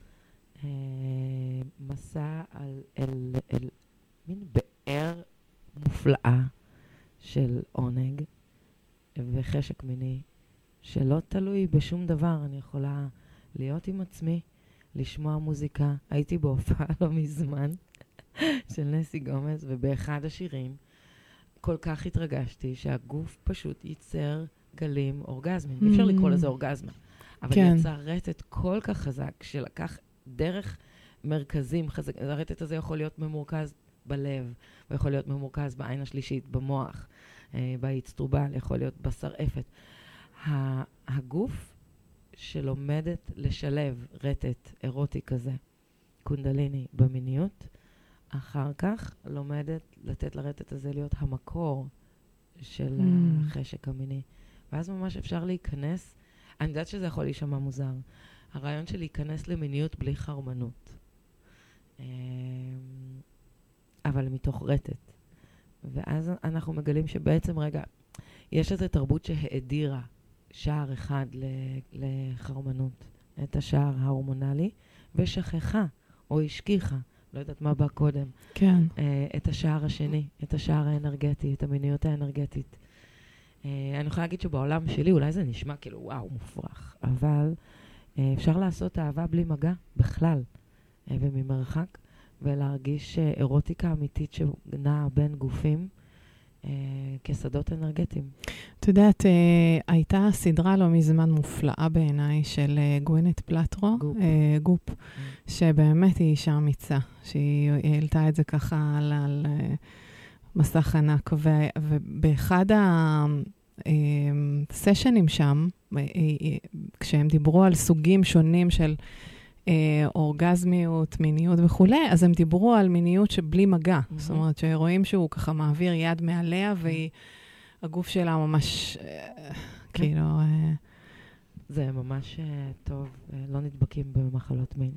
מסע על, אל, אל מין באר מופלאה של עונג וחשק מיני, שלא תלוי בשום דבר. אני יכולה להיות עם עצמי, לשמוע מוזיקה. הייתי בהופעה לא מזמן של נסי גומז, ובאחד השירים כל כך התרגשתי שהגוף פשוט ייצר גלים אורגזמיים. אי אפשר לקרוא לזה אורגזמה, אבל כן. יצר רטט כל כך חזק, שלקח דרך מרכזים חזק. הרטט הזה יכול להיות ממורכז בלב, ויכול להיות ממורכז בעין השלישית, במוח, אה, באצטרובל, יכול להיות בשרעפת. הגוף שלומדת לשלב רטט אירוטי כזה, קונדליני, במיניות, אחר כך לומדת לתת לרטט הזה להיות המקור של mm. החשק המיני. ואז ממש אפשר להיכנס, אני יודעת שזה יכול להישמע מוזר, הרעיון של להיכנס למיניות בלי חרמנות. אה, אבל מתוך רטט. ואז אנחנו מגלים שבעצם, רגע, יש איזו תרבות שהאדירה שער אחד לחרמנות, את השער ההורמונלי, ושכחה, או השכיחה, לא יודעת מה בא קודם, כן. את השער השני, את השער האנרגטי, את המיניות האנרגטית. אני יכולה להגיד שבעולם שלי, אולי זה נשמע כאילו, וואו, מופרך, אבל אפשר לעשות אהבה בלי מגע בכלל, וממרחק, ולהרגיש אירוטיקה אמיתית שנעה בין גופים אה, כשדות אנרגטיים. את יודעת, אה, הייתה סדרה לא מזמן מופלאה בעיניי של אה, גווינט פלטרו, גופ, אה, גופ mm. שבאמת היא אישה אמיצה, שהיא העלתה את זה ככה על, על אה, מסך ענק, ו, ובאחד הסשנים שם, אה, אה, כשהם דיברו על סוגים שונים של אה, אורגזמיות, מיניות וכולי, אז הם דיברו על מיניות שבלי מגע. Mm-hmm. זאת אומרת, שרואים שהוא ככה מעביר יד מעליה, והגוף שלה ממש, אה, כאילו... אה, זה ממש אה, טוב, אה, לא נדבקים במחלות מין.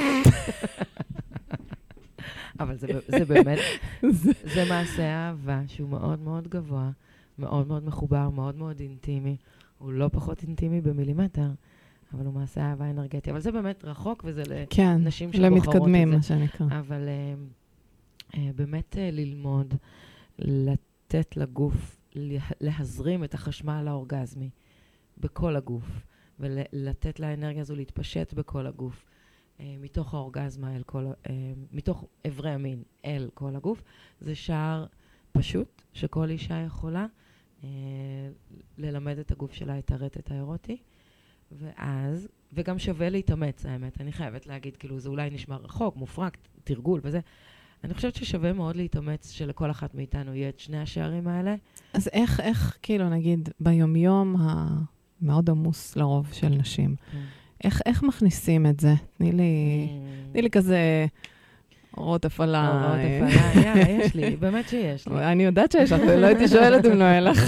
אבל זה, זה באמת, זה מעשה אהבה שהוא מאוד מאוד גבוה, מאוד מאוד מחובר, מאוד מאוד אינטימי. הוא לא פחות אינטימי במילימטר. אבל הוא מעשה אהבה אנרגטי. אבל זה באמת רחוק, וזה כן, לנשים שבוחרות למתקדמים, את זה. מה שנקרא. אבל uh, uh, באמת uh, ללמוד, לתת לגוף, להזרים את החשמל האורגזמי בכל הגוף, ולתת לאנרגיה הזו להתפשט בכל הגוף, uh, מתוך האורגזמה אל כל, uh, מתוך אברי המין אל כל הגוף. זה שער פשוט, שכל אישה יכולה uh, ללמד את הגוף שלה את הרטט האירוטי, ואז, וגם שווה להתאמץ, האמת. אני חייבת להגיד, כאילו, זה אולי נשמע רחוק, מופרק, תרגול וזה. אני חושבת ששווה מאוד להתאמץ שלכל אחת מאיתנו יהיה את שני השערים האלה. אז איך, איך, כאילו, נגיד, ביומיום המאוד עמוס לרוב של נשים, mm. איך, איך מכניסים את זה? תני לי, mm. תני לי כזה אורות הפעלה. אורות הפעלה, יאללה, יש לי, באמת שיש לי. אני יודעת שיש לך, לא הייתי שואלת אם לא היה לך.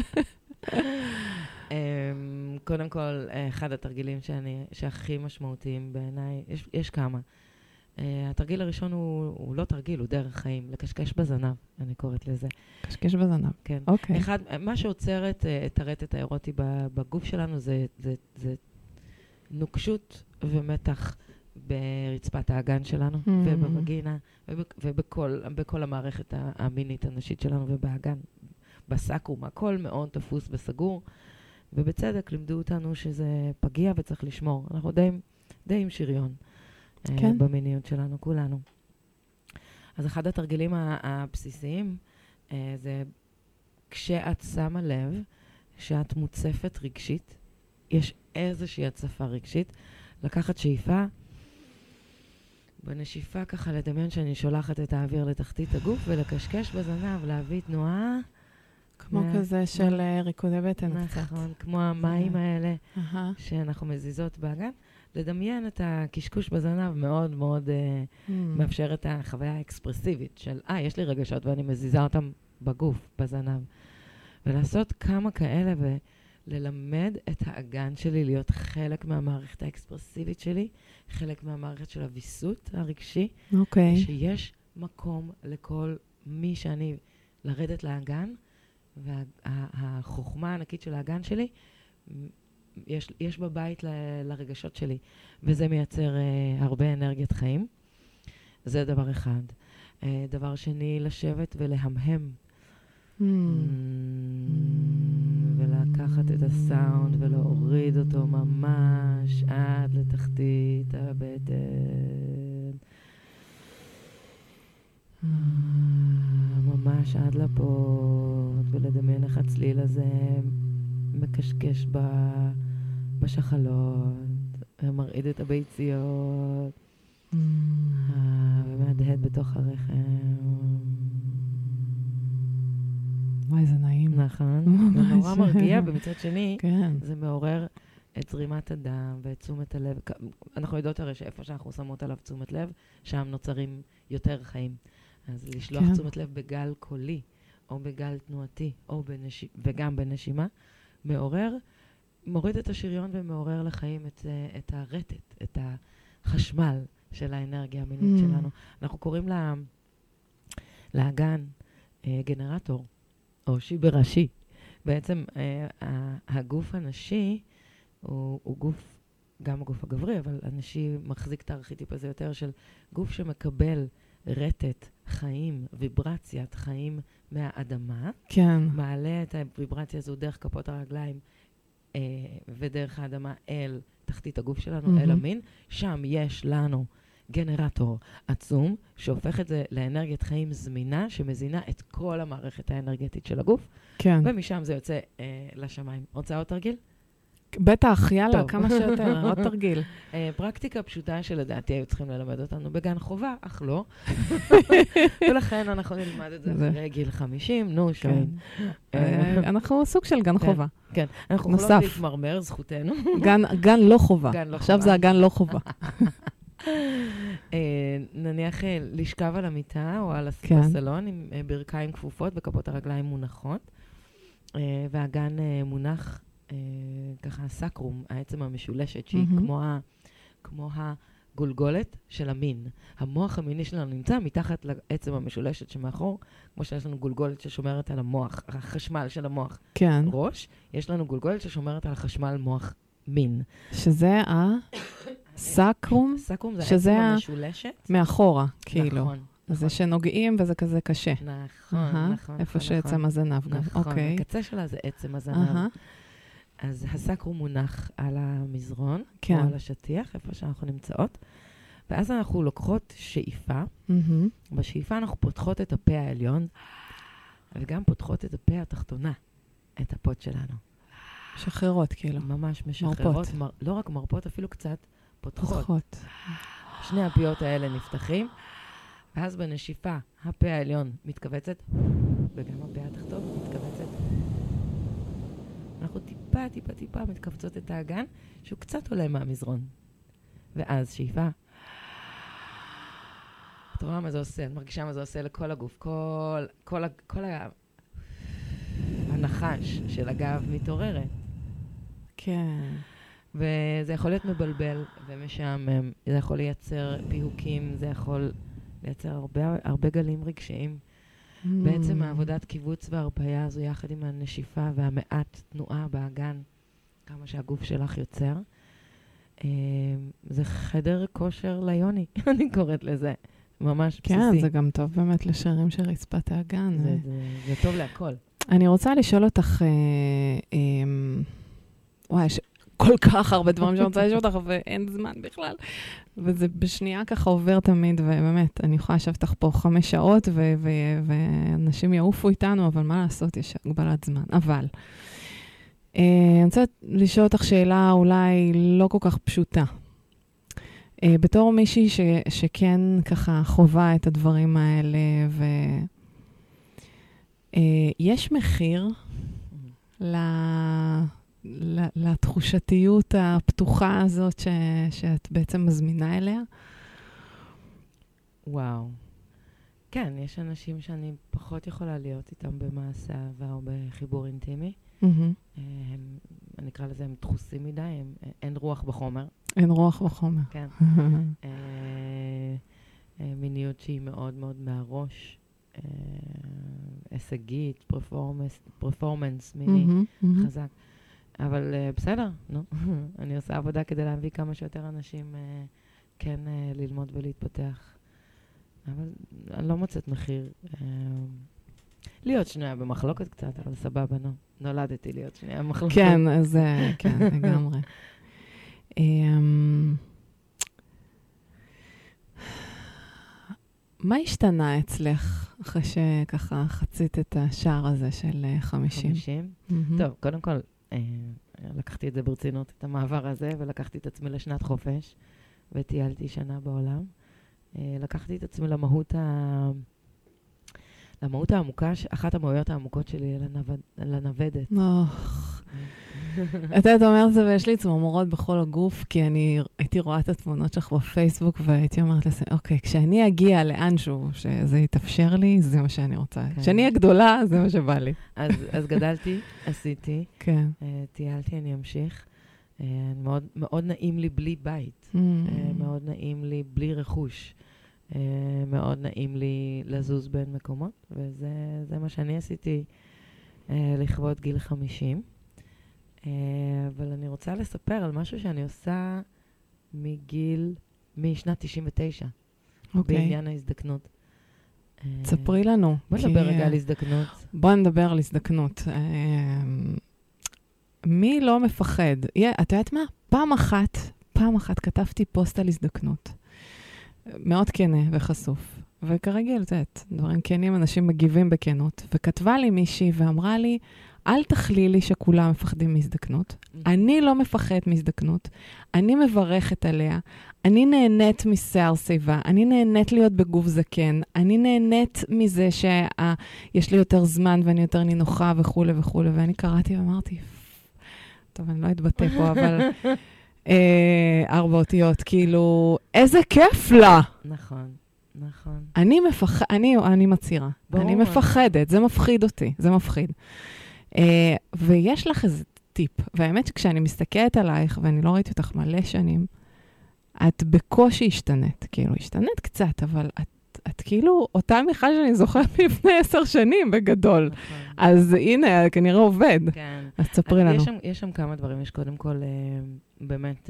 קודם כל, אחד התרגילים שאני, שהכי משמעותיים בעיניי, יש, יש כמה. Uh, התרגיל הראשון הוא, הוא לא תרגיל, הוא דרך חיים, לקשקש בזנב, אני קוראת לזה. קשקש בזנב, כן. אוקיי. אחד, מה שעוצרת uh, את הרטט האירוטי בגוף שלנו זה, זה, זה נוקשות ומתח ברצפת האגן שלנו, mm-hmm. ובמגינה, ובק, ובכל בכל המערכת המינית הנשית שלנו, ובאגן, בסקרום, הכל מאוד תפוס וסגור, ובצדק לימדו אותנו שזה פגיע וצריך לשמור. אנחנו די, די עם שריון. כן. במיניות שלנו, כולנו. אז אחד התרגילים הבסיסיים, זה כשאת שמה לב שאת מוצפת רגשית, יש איזושהי הצפה רגשית, לקחת שאיפה, בנשיפה ככה לדמיין שאני שולחת את האוויר לתחתית הגוף, ולקשקש בזנב, להביא תנועה. כמו מה... כזה של מה... ריקודי בטן קצת. נכון, כמו המים האלה, uh-huh. שאנחנו מזיזות באגן. לדמיין את הקשקוש בזנב מאוד מאוד uh, mm. מאפשר את החוויה האקספרסיבית של, אה, יש לי רגשות ואני מזיזה אותם בגוף, בזנב. ולעשות כמה כאלה וללמד את האגן שלי להיות חלק מהמערכת האקספרסיבית שלי, חלק מהמערכת של הוויסות הרגשי. אוקיי. Okay. שיש מקום לכל מי שאני לרדת לאגן, והחוכמה הענקית של האגן שלי, יש, יש בבית ל, לרגשות שלי, וזה מייצר uh, הרבה אנרגיית חיים. זה דבר אחד. Uh, דבר שני, לשבת ולהמהם. Mm. Mm, ולקחת את הסאונד ולהוריד אותו ממש עד לתחתית הבטן. Mm. ממש עד לפות, ולדמיין איך הצליל הזה מקשקש ב... בשחלות, ומרעיד את הביציות, mm. ומהדהד בתוך הרחם. וואי, זה נעים. נכון. זה נורא מרגיע, במצד שני, כן. זה מעורר את זרימת הדם ואת תשומת הלב. אנחנו יודעות הרי שאיפה שאנחנו שמות עליו תשומת לב, שם נוצרים יותר חיים. אז לשלוח כן. תשומת לב בגל קולי, או בגל תנועתי, או בנש... וגם בנשימה, מעורר, מוריד את השריון ומעורר לחיים את, את הרטט, את החשמל של האנרגיה המינית mm. שלנו. אנחנו קוראים לה, לאגן אה, גנרטור, או שיבר ראשי. בעצם אה, הגוף הנשי הוא, הוא גוף, גם הגוף הגברי, אבל הנשי מחזיק את הארכיטיפ הזה יותר של גוף שמקבל רטט, חיים, ויברציית חיים מהאדמה. כן. מעלה את הוויברציה הזו דרך כפות הרגליים אה, ודרך האדמה אל תחתית הגוף שלנו, mm-hmm. אל המין. שם יש לנו גנרטור עצום, שהופך את זה לאנרגיית חיים זמינה, שמזינה את כל המערכת האנרגטית של הגוף. כן. ומשם זה יוצא אה, לשמיים. רוצה עוד תרגיל? בטח, יאללה, טוב. כמה שיותר, עוד תרגיל. Uh, פרקטיקה פשוטה שלדעתי היו צריכים ללמד אותנו בגן חובה, אך לא. ולכן אנחנו נלמד את זה אחרי גיל חמישים, נו, שואין. אנחנו סוג של גן חובה. כן, אנחנו יכולות להתמרמר, זכותנו. גן לא חובה. עכשיו זה הגן לא חובה. נניח לשכב על המיטה או על הסלון עם ברכיים כפופות וכפות הרגליים מונחות, והגן מונח ככה הסקרום, העצם המשולשת, שהיא כמו ה... כמו הגולגולת של המין. המוח המיני שלנו נמצא מתחת לעצם המשולשת שמאחור, כמו שיש לנו גולגולת ששומרת על המוח, החשמל של המוח כן. ראש, יש לנו גולגולת ששומרת על החשמל מוח מין. שזה הסקרום? סקרום זה העצם המשולשת. מאחורה, כאילו. נכון. זה שנוגעים וזה כזה קשה. נכון, נכון. איפה שעצם הזנב גם. נכון, הקצה שלה זה עצם הזנב. אז הסקרום מונח על המזרון, כן. או על השטיח, איפה שאנחנו נמצאות. ואז אנחנו לוקחות שאיפה. Mm-hmm. בשאיפה אנחנו פותחות את הפה העליון, וגם פותחות את הפה התחתונה, את הפות שלנו. משחררות, כאילו. ממש משחררות. מר, לא רק מרפות, אפילו קצת פותחות. פותחות. שני הפיות האלה נפתחים, ואז בנשיפה, הפה העליון מתכווצת, וגם הפה התחתון מתכווצת. אנחנו טיפה, טיפה, טיפה מתכווצות את האגן, שהוא קצת עולה מהמזרון. ואז שאיפה. את רואה מה זה עושה? את מרגישה מה זה עושה לכל הגוף. כל, כל, כל ה... הנחש של הגב מתעוררת. כן. וזה יכול להיות מבלבל ומשעמם. זה יכול לייצר פיהוקים, זה יכול לייצר הרבה, הרבה גלים רגשיים. Mm. בעצם העבודת קיבוץ והרפאיה הזו יחד עם הנשיפה והמעט תנועה באגן, כמה שהגוף שלך יוצר. אה, זה חדר כושר ליוני, אני קוראת לזה. ממש כן, בסיסי. כן, זה גם טוב באמת לשערים של רצפת האגן. זה, זה, זה טוב להכל. אני רוצה לשאול אותך, אה, אה, וואי, יש כל כך הרבה דברים שאני רוצה לשאול אותך, ואין זמן בכלל. וזה בשנייה ככה עובר תמיד, ובאמת, אני יכולה לשבת לך פה חמש שעות, ו- ו- ואנשים יעופו איתנו, אבל מה לעשות, יש הגבלת זמן. אבל, אני רוצה לשאול אותך שאלה אולי לא כל כך פשוטה. בתור מישהי ש, שכן ככה חובה את הדברים האלה, ויש מחיר ל, ל, לתחושתיות הפתוחה הזאת ש, שאת בעצם מזמינה אליה? וואו. כן, יש אנשים שאני פחות יכולה להיות איתם במעשה אהבה או בחיבור אינטימי. Mm-hmm. הם, אני אקרא לזה, הם דחוסים מדי, הם, אין רוח בחומר. אין רוח בחומר. כן. מיניות שהיא מאוד מאוד מהראש, הישגית, פרפורמנס מיני, חזק. אבל בסדר, נו. אני עושה עבודה כדי להביא כמה שיותר אנשים כן ללמוד ולהתפתח. אבל אני לא מוצאת מחיר. להיות שנויה במחלוקת קצת, אבל סבבה, נו. נולדתי להיות שנויה במחלוקת. כן, אז כן, לגמרי. מה השתנה אצלך אחרי שככה חצית את השער הזה של חמישים? חמישים? טוב, קודם כל, לקחתי את זה ברצינות, את המעבר הזה, ולקחתי את עצמי לשנת חופש, וטיילתי שנה בעולם. לקחתי את עצמי למהות ה... למהות העמוקה, אחת המהויות העמוקות שלי לנוודת. אתה יודעת, אומרת את זה, ויש לי צמרמורות בכל הגוף, כי אני הייתי רואה את התמונות שלך בפייסבוק, והייתי אומרת לזה, אוקיי, כשאני אגיע לאנשהו, שזה יתאפשר לי, זה מה שאני רוצה. כשאני אהיה גדולה, זה מה שבא לי. אז גדלתי, עשיתי, טיילתי, אני אמשיך. מאוד נעים לי בלי בית, מאוד נעים לי בלי רכוש. Uh, מאוד נעים לי לזוז בין מקומות, וזה מה שאני עשיתי uh, לכבוד גיל חמישים. Uh, אבל אני רוצה לספר על משהו שאני עושה מגיל, משנת תשעים ותשע, okay. בעניין ההזדקנות. תספרי uh, לנו. בוא כי... נדבר רגע על הזדקנות. בוא נדבר על הזדקנות. Uh, מי לא מפחד? Yeah, את יודעת מה? פעם אחת, פעם אחת כתבתי פוסט על הזדקנות. מאוד כנה וחשוף. וכרגיל, את יודעת, דברים כנים, אנשים מגיבים בכנות. וכתבה לי מישהי ואמרה לי, אל תכלי לי שכולם מפחדים מהזדקנות. אני לא מפחד מהזדקנות. אני מברכת עליה. אני נהנית משיער שיבה. אני נהנית להיות בגוף זקן. אני נהנית מזה שיש לי יותר זמן ואני יותר נינוחה וכו' וכו'. ואני קראתי ואמרתי, טוב, אני לא אתבטא פה, אבל... ארבע אותיות, כאילו, איזה כיף לה. נכון, נכון. אני מפחד, אני, אני מצהירה. אני מפחדת, זה מפחיד אותי, זה מפחיד. ויש לך איזה טיפ, והאמת שכשאני מסתכלת עלייך, ואני לא ראיתי אותך מלא שנים, את בקושי השתנית, כאילו, השתנית קצת, אבל את, את כאילו, אותה מיכל שאני זוכרת לפני עשר שנים, בגדול. אז הנה, כנראה עובד. כן. אז תספרי לנו. יש שם כמה דברים, יש קודם כל... באמת,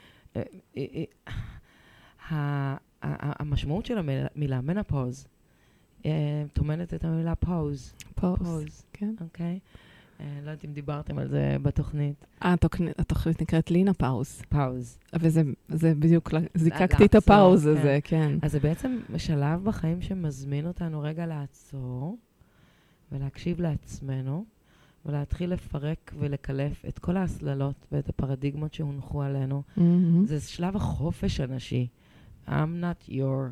המשמעות של המילה מנופאוז, תומנת את המילה פאוז. פאוז, כן. אוקיי? לא יודעת אם דיברתם על זה בתוכנית. התוכנית נקראת לינה פאוז. פאוז. וזה בדיוק, זיקקתי את הפאוז הזה, כן. אז זה בעצם שלב בחיים שמזמין אותנו רגע לעצור, ולהקשיב לעצמנו, ולהתחיל לפרק ולקלף את כל ההסללות ואת הפרדיגמות שהונחו עלינו. Mm-hmm. זה שלב החופש הנשי. I'm not your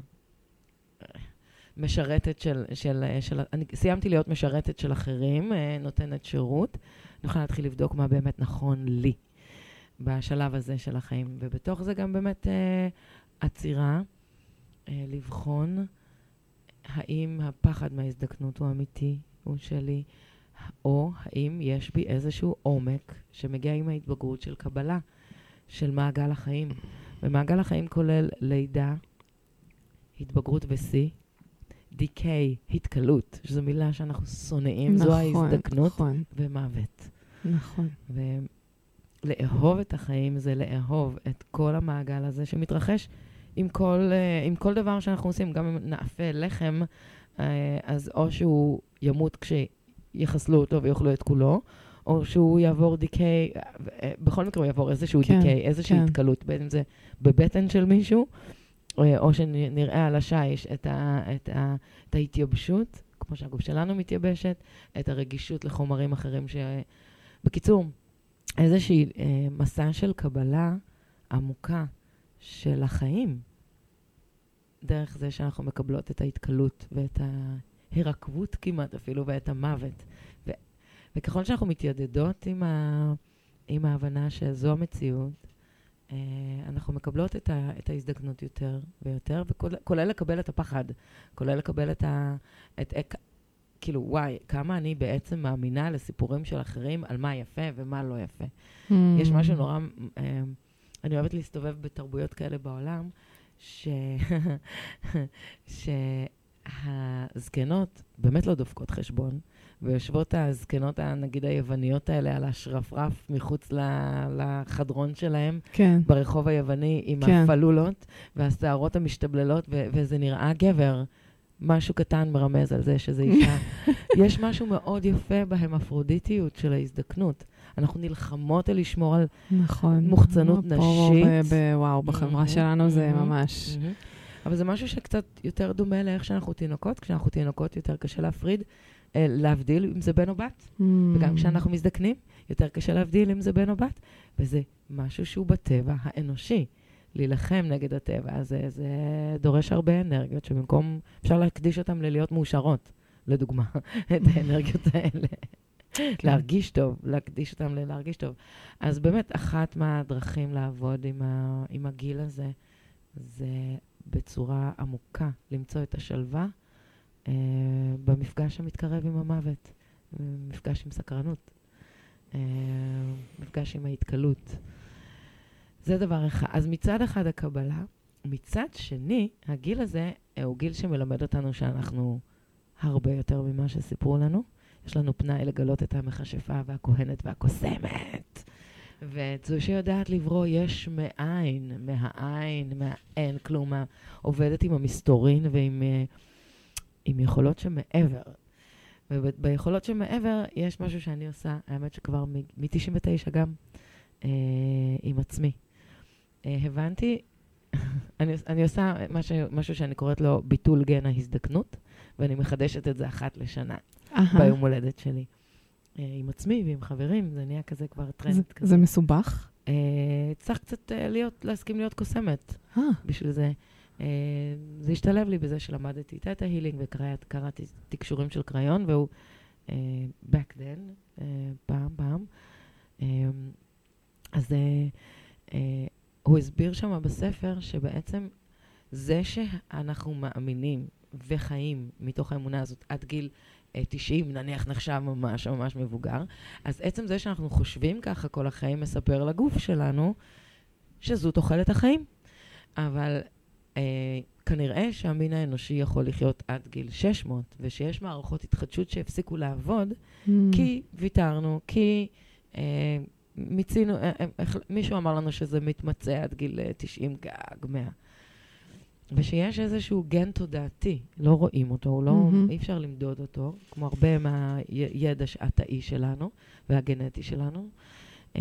משרתת של, של, של... אני סיימתי להיות משרתת של אחרים, נותנת שירות. אני יכולה להתחיל לבדוק מה באמת נכון לי בשלב הזה של החיים. ובתוך זה גם באמת אה, עצירה, אה, לבחון האם הפחד מההזדקנות הוא אמיתי, הוא שלי, או האם יש בי איזשהו עומק שמגיע עם ההתבגרות של קבלה, של מעגל החיים. ומעגל החיים כולל לידה, התבגרות ושיא, דיקיי, התקלות, שזו מילה שאנחנו שונאים, נכון, זו ההזדקנות, נכון. ומוות. נכון. ולאהוב את החיים זה לאהוב את כל המעגל הזה שמתרחש עם כל, עם כל דבר שאנחנו עושים, גם אם נאפה לחם, אז או שהוא ימות כשי, יחסלו אותו ויאכלו את כולו, או שהוא יעבור דיקיי, בכל מקרה הוא יעבור איזשהו כן, דיקיי, איזושהי כן. התקלות, בין אם זה בבטן של מישהו, או שנראה על השיש את, ה, את, ה, את ההתייבשות, כמו שהגוף שלנו מתייבשת, את הרגישות לחומרים אחרים ש... בקיצור, איזושהי אה, מסע של קבלה עמוקה של החיים, דרך זה שאנחנו מקבלות את ההתקלות ואת ההירקבות כמעט אפילו, ואת המוות. ו- וככל שאנחנו מתיידדות עם, ה- עם ההבנה שזו המציאות, אה, אנחנו מקבלות את, ה- את ההזדקנות יותר ויותר, וכולל לקבל את הפחד, כולל לקבל את ה... את, את, כאילו, וואי, כמה אני בעצם מאמינה לסיפורים של אחרים על מה יפה ומה לא יפה. Mm. יש משהו נורא... אה, אני אוהבת להסתובב בתרבויות כאלה בעולם, ש... שהזקנות באמת לא דופקות חשבון, ויושבות הזקנות, נגיד היווניות האלה, על השרפרף מחוץ לחדרון שלהם, כן. ברחוב היווני, עם כן. הפלולות, והשערות המשתבללות, ו- וזה נראה גבר. משהו קטן מרמז על זה שזה אישה. יש משהו מאוד יפה בהמפרודיטיות של ההזדקנות. אנחנו נלחמות על לשמור על נכון. מוחצנות נשית. ב- ב- וואו, בחברה שלנו זה ממש... אבל זה משהו שקצת יותר דומה לאיך שאנחנו תינוקות. כשאנחנו תינוקות יותר קשה להפריד, להבדיל אם זה בן או בת. וגם כשאנחנו מזדקנים, יותר קשה להבדיל אם זה בן או בת. וזה משהו שהוא בטבע האנושי. להילחם נגד הטבע, זה, זה דורש הרבה אנרגיות, שבמקום אפשר להקדיש אותם ללהיות מאושרות, לדוגמה, את האנרגיות האלה. להרגיש טוב, להקדיש אותם ללהרגיש טוב. אז באמת, אחת מהדרכים לעבוד עם, ה, עם הגיל הזה, זה בצורה עמוקה, למצוא את השלווה אה, במפגש המתקרב עם המוות, מפגש עם סקרנות, אה, מפגש עם ההתקלות. זה דבר אחד. אז מצד אחד הקבלה, מצד שני, הגיל הזה הוא גיל שמלמד אותנו שאנחנו הרבה יותר ממה שסיפרו לנו. יש לנו פנאי לגלות את המכשפה והכהנת והקוסמת. וזו שיודעת לברוא יש מאין, מהעין, מהאין, כלומר, עובדת עם המסתורין ועם עם יכולות שמעבר. וביכולות שמעבר יש משהו שאני עושה, האמת שכבר מ-תשעים ותשע גם, אה, עם עצמי. אה, הבנתי, אני, אני עושה משהו, משהו שאני קוראת לו ביטול גן ההזדקנות, ואני מחדשת את זה אחת לשנה, Aha. ביום הולדת שלי. אה, עם עצמי ועם חברים, זה נהיה כזה כבר טרנד. זה, כזה. זה מסובך? אה, צריך קצת אה, להיות, להסכים להיות קוסמת Ah. בשביל זה. Uh, זה השתלב לי בזה שלמדתי את ההילינג וקראתי תקשורים של קריון, והוא uh, back then, uh, פעם, פעם. Um, אז uh, uh, הוא הסביר שם בספר שבעצם זה שאנחנו מאמינים וחיים מתוך האמונה הזאת עד גיל uh, תשעים, נניח נחשב ממש ממש מבוגר, אז עצם זה שאנחנו חושבים ככה כל החיים מספר לגוף שלנו שזו תוחלת החיים. אבל Uh, כנראה שהמין האנושי יכול לחיות עד גיל שש מאות, ושיש מערכות התחדשות שהפסיקו לעבוד, mm. כי ויתרנו, כי uh, מיצינו, uh, uh, מישהו אמר לנו שזה מתמצא עד גיל uh, תשעים גג, מאה. ושיש איזשהו גן תודעתי, לא רואים אותו, לא, mm-hmm. אי אפשר למדוד אותו, כמו הרבה מהידע התאי שלנו והגנטי שלנו. Um,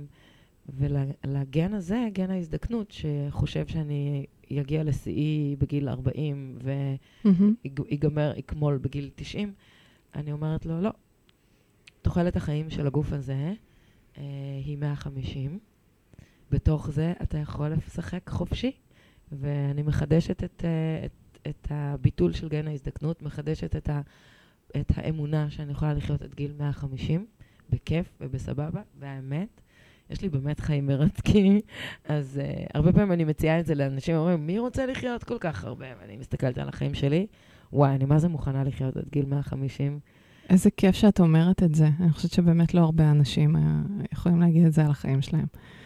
ולגן הזה, גן ההזדקנות, שחושב שאני יגיע לשיאי בגיל ארבעים ויגמר, יקמול בגיל תשעים, אני אומרת לו, לא. תוחלת החיים של הגוף הזה אה, היא מאה וחמישים. בתוך זה אתה יכול לשחק חופשי, ואני מחדשת את, את, את הביטול של גן ההזדקנות, מחדשת את, ה, את האמונה שאני יכולה לחיות עד גיל מאה וחמישים, בכיף ובסבבה, והאמת, יש לי באמת חיים מרתקים, אז uh, הרבה פעמים אני מציעה את זה לאנשים, אומרים, מי רוצה לחיות כל כך הרבה? ואני מסתכלת על החיים שלי, וואי, אני מה זה מוכנה לחיות עד גיל מאה וחמישים? איזה כיף שאת אומרת את זה. אני חושבת שבאמת לא הרבה אנשים יכולים להגיד את זה על החיים שלהם.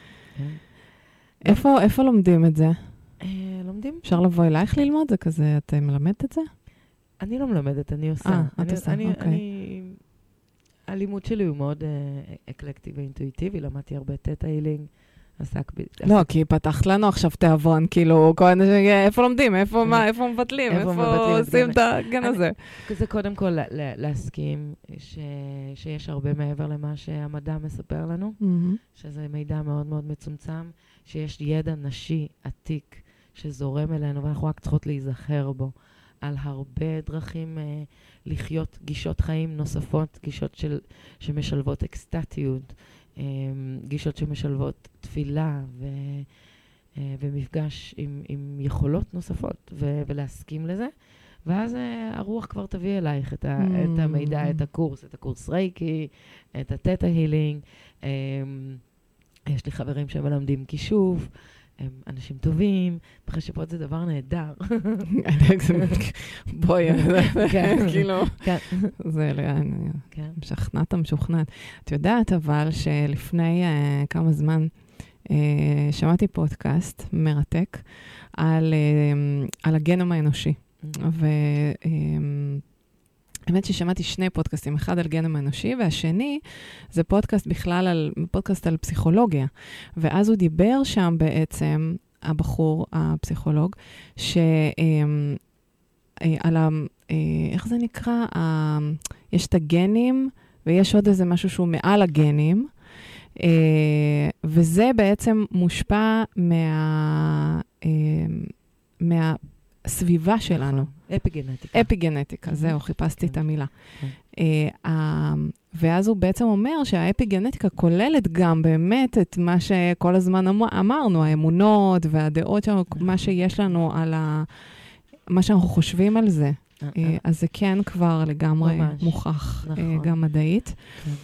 איפה, איפה לומדים את זה? לומדים? אפשר לבוא אלייך ללמוד? זה כזה, את מלמדת את זה? אני לא מלמדת, אני עושה. אה, את עושה, אוקיי. הלימוד שלי הוא מאוד אקלקטי ואינטואיטיבי, למדתי הרבה תטא הילינג, עסק ב... לא, כי פתחת לנו עכשיו תיאבון, כאילו, איפה לומדים, איפה מבטלים, איפה עושים את הגן הזה. זה קודם כל להסכים שיש הרבה מעבר למה שהמדע מספר לנו, שזה מידע מאוד מאוד מצומצם, שיש ידע נשי עתיק שזורם אלינו, ואנחנו רק צריכות להיזכר בו. על הרבה דרכים uh, לחיות גישות חיים נוספות, גישות של, שמשלבות אקסטטיות, גישות שמשלבות תפילה ו, ומפגש עם, עם יכולות נוספות, ו, ולהסכים לזה. ואז הרוח כבר תביא אלייך את, ה, את המידע, את הקורס, את הקורס רייקי, את התטא הילינג. יש לי חברים שמלמדים כישוב, הם אנשים טובים, מכשפות זה דבר נהדר. בואי, כאילו, זה משכנעת המשוכנעת. את יודעת אבל שלפני כמה זמן שמעתי פודקאסט מרתק על הגנום האנושי. והאמת ששמעתי שני פודקאסטים, אחד על גנום האנושי, והשני זה פודקאסט בכלל על, פודקאסט על פסיכולוגיה. ואז הוא דיבר שם בעצם, הבחור, הפסיכולוג, שעל ה... איך זה נקרא? יש את הגנים, ויש עוד איזה משהו שהוא מעל הגנים, וזה בעצם מושפע מה... מה... הסביבה שלנו. אפיגנטיקה. אפיגנטיקה, זהו, חיפשתי את המילה. ואז הוא בעצם אומר שהאפיגנטיקה כוללת גם באמת את מה שכל הזמן אמרנו, האמונות והדעות שלנו, מה שיש לנו על מה שאנחנו חושבים על זה. אז זה כן כבר לגמרי מוכח, גם מדעית.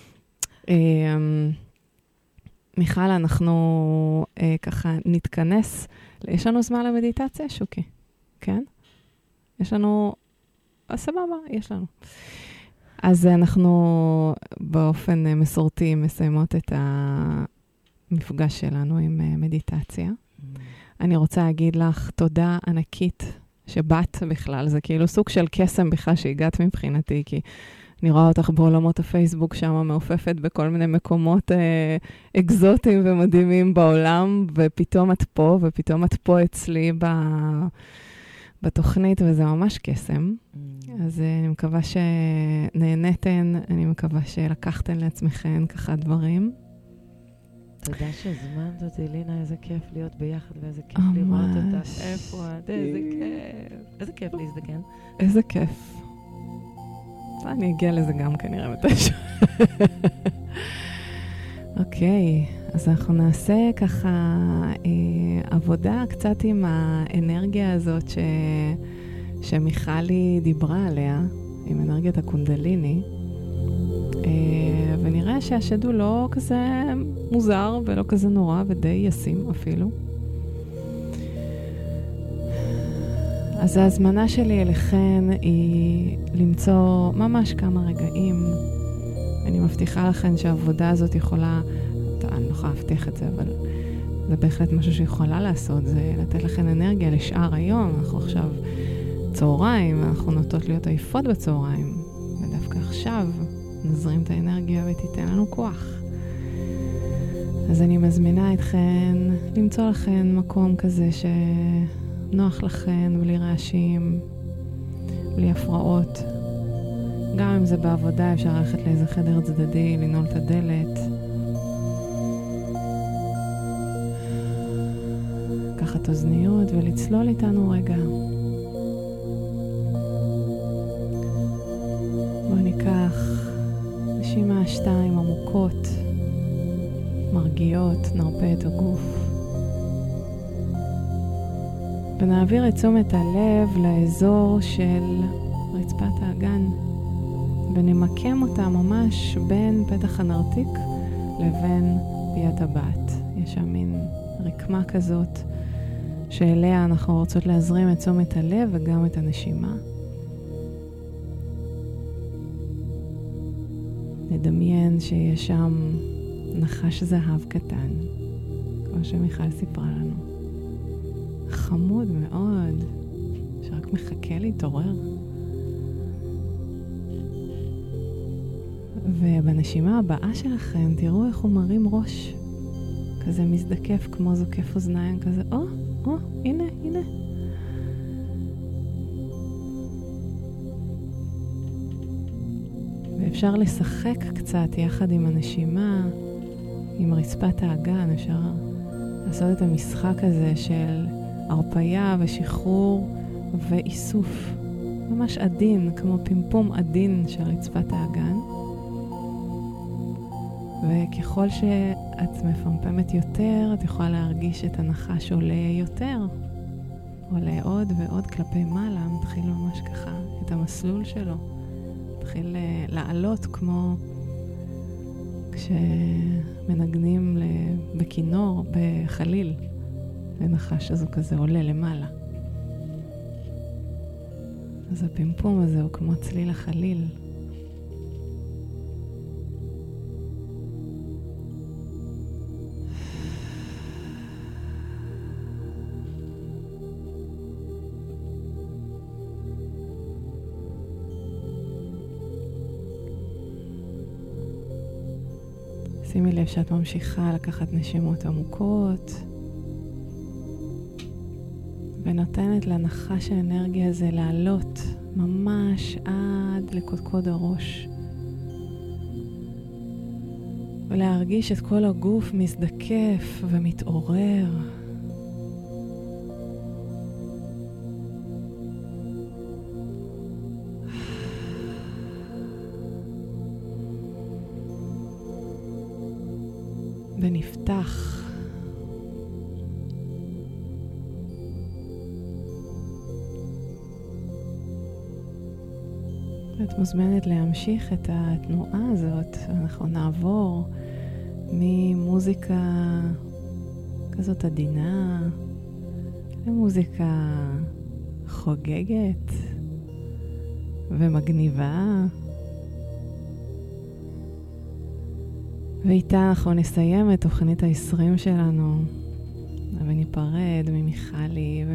מיכל, אנחנו ככה נתכנס. יש לנו זמן למדיטציה, שוקי? כן? יש לנו... סבבה, יש לנו. אז אנחנו באופן מסורתי מסיימות את המפגש שלנו עם מדיטציה. אני רוצה להגיד לך תודה ענקית שבאת בכלל. זה כאילו סוג של קסם בכלל שהגעת מבחינתי, כי אני רואה אותך בעולמות הפייסבוק שם מעופפת בכל מיני מקומות אה, אקזוטיים ומדהימים בעולם, ופתאום את פה, ופתאום את פה אצלי ב... בתוכנית, וזה ממש קסם. Mm. אז uh, אני מקווה שנהנתן, אני מקווה שלקחתן לעצמכן ככה דברים. תודה שהזמנת אותי, לינה, איזה כיף להיות ביחד, ואיזה כיף לראות אותך. איפה את? איזה כיף. איזה כיף להזדקן. איזה כיף. אני אגיע לזה גם כנראה מתישהו. אוקיי, אז אנחנו נעשה ככה אה, עבודה קצת עם האנרגיה הזאת ש... שמיכלי דיברה עליה, עם אנרגיית הקונדליני, אה, ונראה שהשד הוא לא כזה מוזר ולא כזה נורא ודי ישים אפילו. אז ההזמנה שלי אליכן היא למצוא ממש כמה רגעים. אני מבטיחה לכן שהעבודה הזאת יכולה, אני לא יכולה להבטיח את זה, אבל זה בהחלט משהו שיכולה לעשות, זה לתת לכן אנרגיה לשאר היום. אנחנו עכשיו צהריים, אנחנו נוטות להיות עייפות בצהריים, ודווקא עכשיו נזרים את האנרגיה ותיתן לנו כוח. אז אני מזמינה אתכן למצוא לכן מקום כזה שנוח לכן, בלי רעשים, בלי הפרעות. גם אם זה בעבודה, אפשר ללכת לאיזה חדר צדדי, לנעול את הדלת. לקחת אוזניות ולצלול איתנו רגע. בואו ניקח נשימה שתיים עמוקות, מרגיעות, נרפה את הגוף. ונעביר את תשומת הלב לאזור של רצפת האגן. ונמקם אותה ממש בין פתח הנרתיק לבין פיית הבת. יש שם מין רקמה כזאת שאליה אנחנו רוצות להזרים את תשומת הלב וגם את הנשימה. נדמיין שיש שם נחש זהב קטן, כמו שמיכל סיפרה לנו. חמוד מאוד, שרק מחכה להתעורר. ובנשימה הבאה שלכם, תראו איך הוא מרים ראש. כזה מזדקף כמו זוקף אוזניים, כזה, או, או, הנה, הנה. ואפשר לשחק קצת יחד עם הנשימה, עם רצפת האגן. אפשר לעשות את המשחק הזה של הרפיה ושחרור ואיסוף. ממש עדין, כמו פמפום עדין של רצפת האגן. וככל שאת מפמפמת יותר, את יכולה להרגיש את הנחש עולה יותר. עולה עוד ועוד כלפי מעלה, מתחיל ממש ככה את המסלול שלו. מתחיל לעלות כמו כשמנגנים בכינור, בחליל. ונחש הזו כזה עולה למעלה. אז הפמפום הזה הוא כמו צליל החליל. שימי לב שאת ממשיכה לקחת נשימות עמוקות ונותנת לנחש האנרגיה הזה לעלות ממש עד לקודקוד הראש ולהרגיש את כל הגוף מזדקף ומתעורר. ונפתח. את מוזמנת להמשיך את התנועה הזאת. אנחנו נעבור ממוזיקה כזאת עדינה למוזיקה חוגגת ומגניבה. ואיתה אנחנו נסיים את תוכנית ה-עשרים שלנו, וניפרד ממיכלי